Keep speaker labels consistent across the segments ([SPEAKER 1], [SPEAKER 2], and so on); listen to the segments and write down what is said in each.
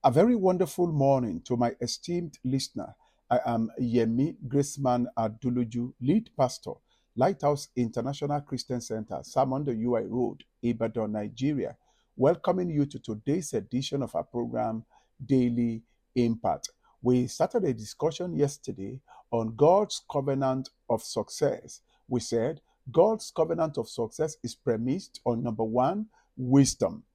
[SPEAKER 1] A very wonderful morning to my esteemed listener. I am Yemi Graceman Aduluju, lead pastor, Lighthouse International Christian Center, Salmon UI Road, Ibadan, Nigeria, welcoming you to today's edition of our program, Daily Impact. We started a discussion yesterday on God's covenant of success. We said God's covenant of success is premised on number one, wisdom.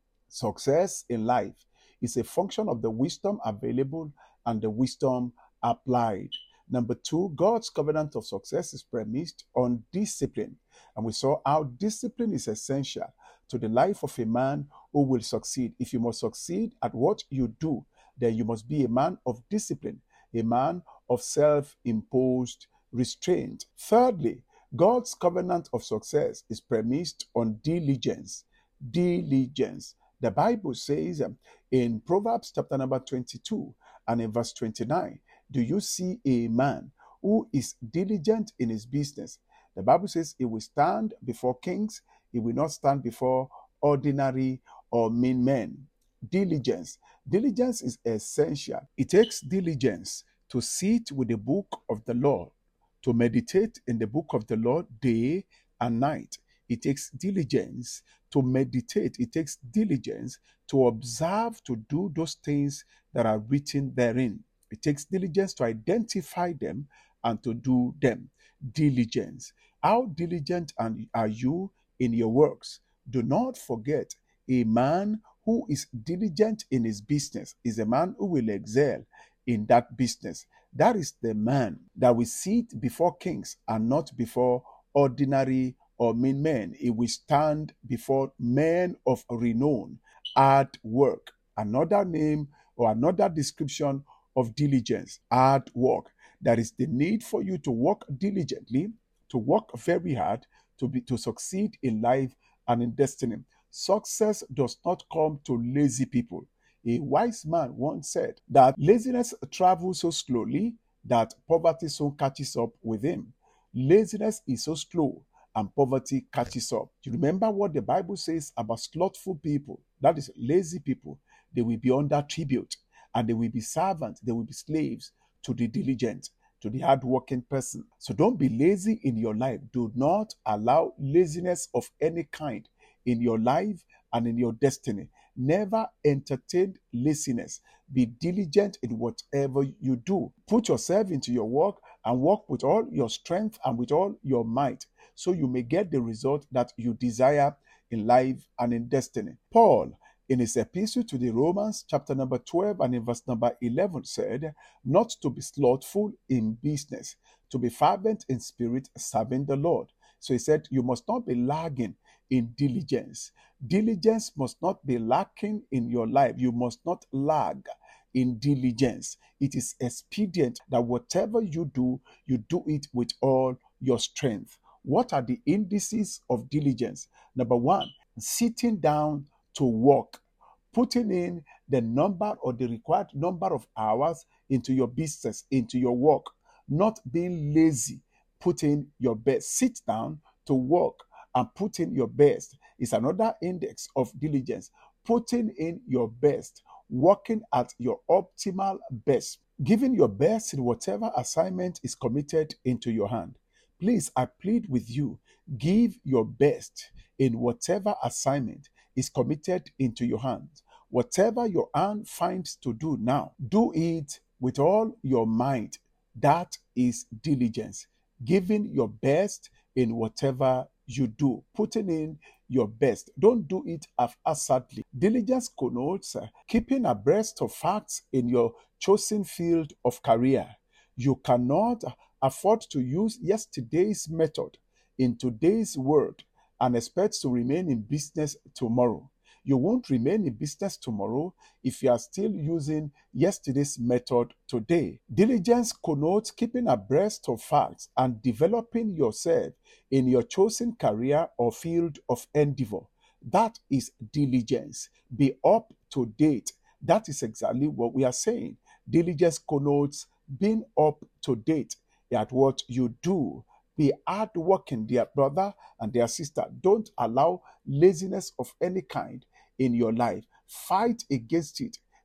[SPEAKER 1] Success in life is a function of the wisdom available and the wisdom applied. Number two, God's covenant of success is premised on discipline. And we saw how discipline is essential to the life of a man who will succeed. If you must succeed at what you do, then you must be a man of discipline, a man of self-imposed restraint. Thirdly, God's covenant of success is premised on diligence. Diligence. The Bible says in Proverbs chapter number 22 and in verse 29, do you see a man who is diligent in his business? The Bible says he will stand before kings, he will not stand before ordinary or mean men. Diligence. Diligence is essential. It takes diligence to sit with the book of the Lord, to meditate in the book of the Lord day and night. It takes diligence to meditate. It takes diligence to observe, to do those things that are written therein. It takes diligence to identify them and to do them. Diligence. How diligent are you in your works? Do not forget, a man who is diligent in his business is a man who will excel in that business. That is the man that will sit before kings and not before ordinary or mean men. He will stand before men of renown, hard work. Another name or another description of diligence, hard work. There is the need for you to work diligently, to work very hard, to succeed in life and in destiny. Success does not come to lazy people. A wise man once said that laziness travels so slowly that poverty soon catches up with him. Laziness is so slow and poverty catches up. Do you remember what the Bible says about slothful people? That is lazy people. They will be under tribute and they will be servants, they will be slaves to the diligent, to the hardworking person. So don't be lazy in your life. Do not allow laziness of any kind in your life and in your destiny. Never entertain laziness. Be diligent in whatever you do. Put yourself into your work and work with all your strength and with all your might, so you may get the result that you desire in life and in destiny. Paul, in his epistle to the Romans, chapter number 12 and in verse number 11 said, not to be slothful in business, to be fervent in spirit, serving the Lord. So he said, you must not be lagging in diligence. Diligence must not be lacking in your life. You must not lag in diligence. It is expedient that whatever you do it with all your strength. What are the indices of diligence? Number one, sitting down to work, putting in the number or the required number of hours into your business, into your work, not being lazy. Put in your best. Sit down to work and put in your best is another index of diligence. Putting in your best, working at your optimal best, giving your best in whatever assignment is committed into your hand. Please, I plead with you, give your best in whatever assignment is committed into your hands. Whatever your hand finds to do now, do it with all your might. That is diligence. Giving your best in whatever you do, putting in your best. Don't do it haphazardly. Diligence connotes keeping abreast of facts in your chosen field of career. You cannot afford to use yesterday's method in today's world and expect to remain in business tomorrow. You won't remain in business tomorrow if you are still using yesterday's method today. Diligence connotes keeping abreast of facts and developing yourself in your chosen career or field of endeavor. That is diligence. Be up to date. That is exactly what we are saying. Diligence connotes being up to date at what you do. Be hardworking, dear brother and dear sister. Don't allow laziness of any kind in your life. Fight against it.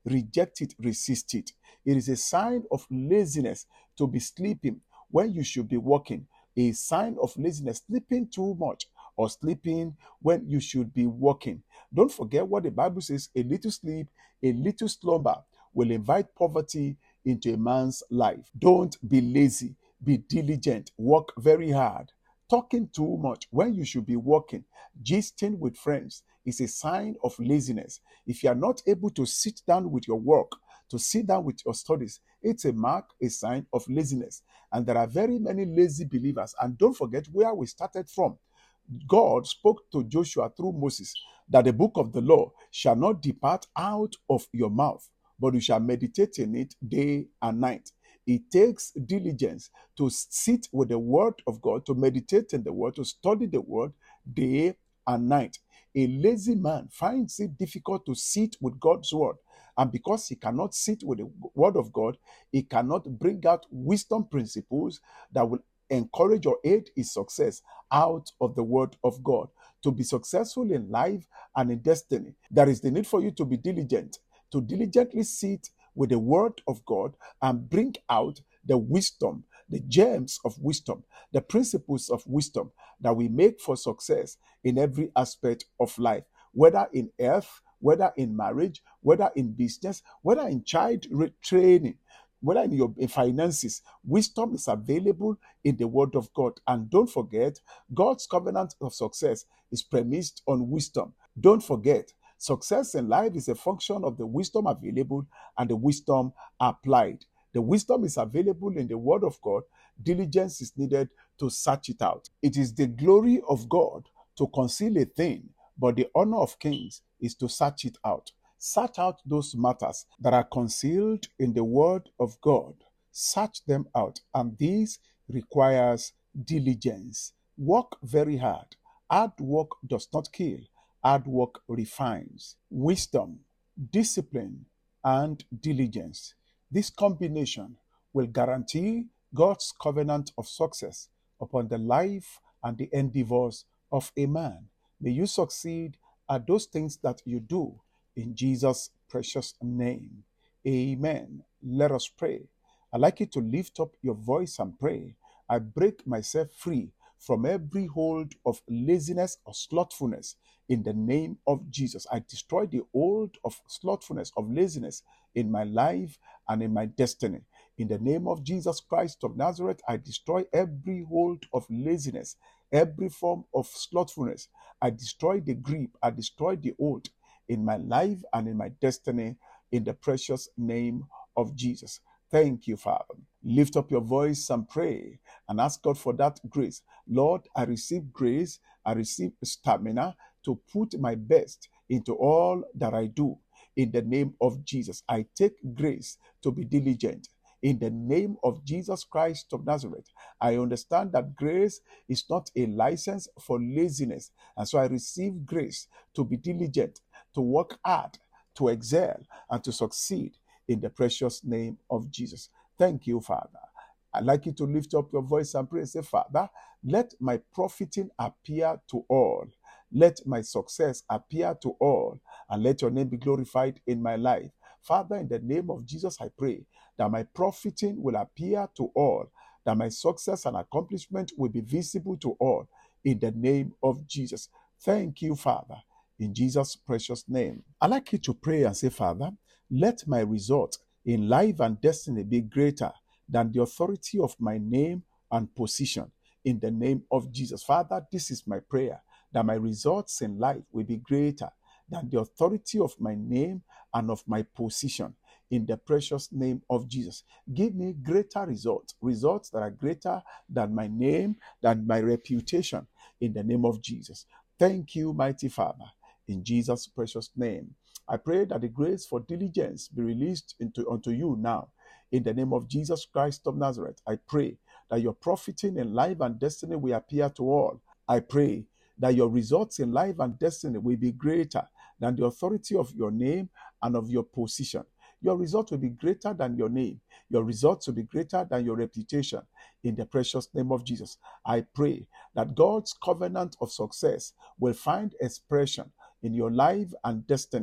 [SPEAKER 1] reject it, resist it. It is a sign of laziness to be sleeping when you should be working. A sign of laziness, sleeping too much or sleeping when you should be working. Don't forget what the Bible says: a little sleep, a little slumber will invite poverty into a man's life. Don't be lazy. Be diligent. Work very hard. Talking too much when you should be working, gisting with friends is a sign of laziness. If you are not able to sit down with your work, to sit down with your studies, it's a mark, a sign of laziness. And there are very many lazy believers. And don't forget where we started from. God spoke to Joshua through Moses that the book of the law shall not depart out of your mouth, but you shall meditate in it day and night. It takes diligence to sit with the word of God, to meditate in the word, to study the word day and night. A lazy man finds it difficult to sit with God's word. And because he cannot sit with the word of God, he cannot bring out wisdom principles that will encourage or aid his success out of the word of God. To be successful in life and in destiny, there is the need for you to be diligent, to diligently sit with the word of God and bring out the wisdom, the gems of wisdom, the principles of wisdom that we make for success in every aspect of life, whether in health, whether in marriage, whether in business, whether in child training, whether in your finances. Wisdom is available in the word of God. And don't forget, God's covenant of success is premised on wisdom. Don't forget, success in life is a function of the wisdom available and the wisdom applied. The wisdom is available in the word of God. Diligence is needed to search it out. It is the glory of God to conceal a thing, but the honor of kings is to search it out. Search out those matters that are concealed in the word of God. Search them out, and this requires diligence. Work very hard. Hard work does not kill. Hard work refines. Wisdom, discipline, and diligence. This combination will guarantee God's covenant of success upon the life and the endeavors of a man. May you succeed at those things that you do in Jesus' precious name. Amen. Let us pray. I'd like you to lift up your voice and pray. I break myself free from every hold of laziness or slothfulness in the name of Jesus. I destroy the hold of slothfulness, of laziness in my life and in my destiny. In the name of Jesus Christ of Nazareth, I destroy every hold of laziness, every form of slothfulness. I destroy the grip, I destroy the hold in my life and in my destiny, in the precious name of Jesus. Thank you, Father. Lift up your voice and pray and ask God for that grace. Lord, I receive grace, I receive stamina to put my best into all that I do. In the name of Jesus, I take grace to be diligent. In the name of Jesus Christ of Nazareth, I understand that grace is not a license for laziness. And so I receive grace to be diligent, to work hard, to excel, and to succeed in the precious name of Jesus. Thank you, Father. I'd like you to lift up your voice and pray and say, Father, let my profiting appear to all. Let my success appear to all, and let your name be glorified in my life. Father, in the name of Jesus, I pray that my profiting will appear to all, that my success and accomplishment will be visible to all, in the name of Jesus. Thank you, Father, in Jesus' precious name. I'd like you to pray and say, Father, let my result in life and destiny be greater than the authority of my name and position, in the name of Jesus. Father, this is my prayer, that my results in life will be greater than the authority of my name and of my position, in the precious name of Jesus. Give me greater results that are greater than my name, than my reputation, in the name of Jesus. Thank you, mighty Father, in Jesus' precious name. I pray that the grace for diligence be released unto you now. In the name of Jesus Christ of Nazareth, I pray that your profiting in life and destiny will appear to all. I pray that your results in life and destiny will be greater than the authority of your name and of your position. Your results will be greater than your name. Your results will be greater than your reputation. In the precious name of Jesus, I pray that God's covenant of success will find expression in your life and destiny.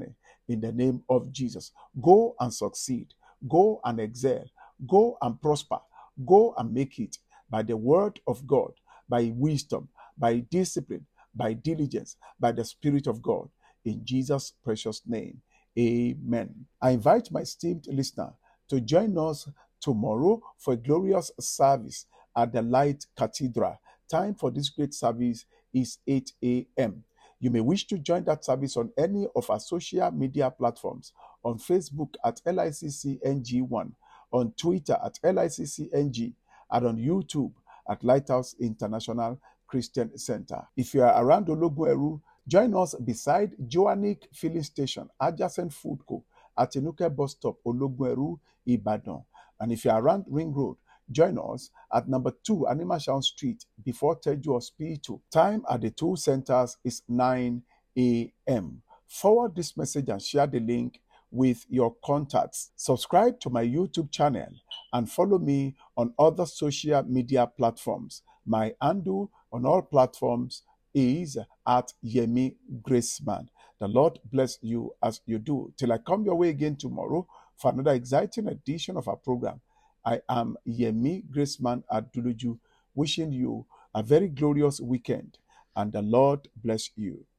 [SPEAKER 1] in the name of Jesus. Go and succeed. Go and excel. Go and prosper. Go and make it by the word of God, by wisdom, by discipline, by diligence, by the Spirit of God. In Jesus' precious name, amen. I invite my esteemed listener to join us tomorrow for a glorious service at the Light Cathedral. Time for this great service is 8 a.m. You may wish to join that service on any of our social media platforms, on Facebook at LICCNG1, on Twitter at LICCNG, and on YouTube at Lighthouse International Christian Center. If you are around Ologun, join us beside Joannic Filling Station, adjacent Food Co. at Enuke Bus Stop, Ologun, Ibadan. And if you are around Ring Road, join us at number 2 Animashaun Street before Teju Hospital. Time at the two centers is 9 a.m. Forward this message and share the link with your contacts. Subscribe to my YouTube channel and follow me on other social media platforms. My handle on all platforms is at Yemi Graceman. The Lord bless you as you do. Till I come your way again tomorrow for another exciting edition of our program. I am Yemi Graceman Aduluju, wishing you a very glorious weekend, and the Lord bless you.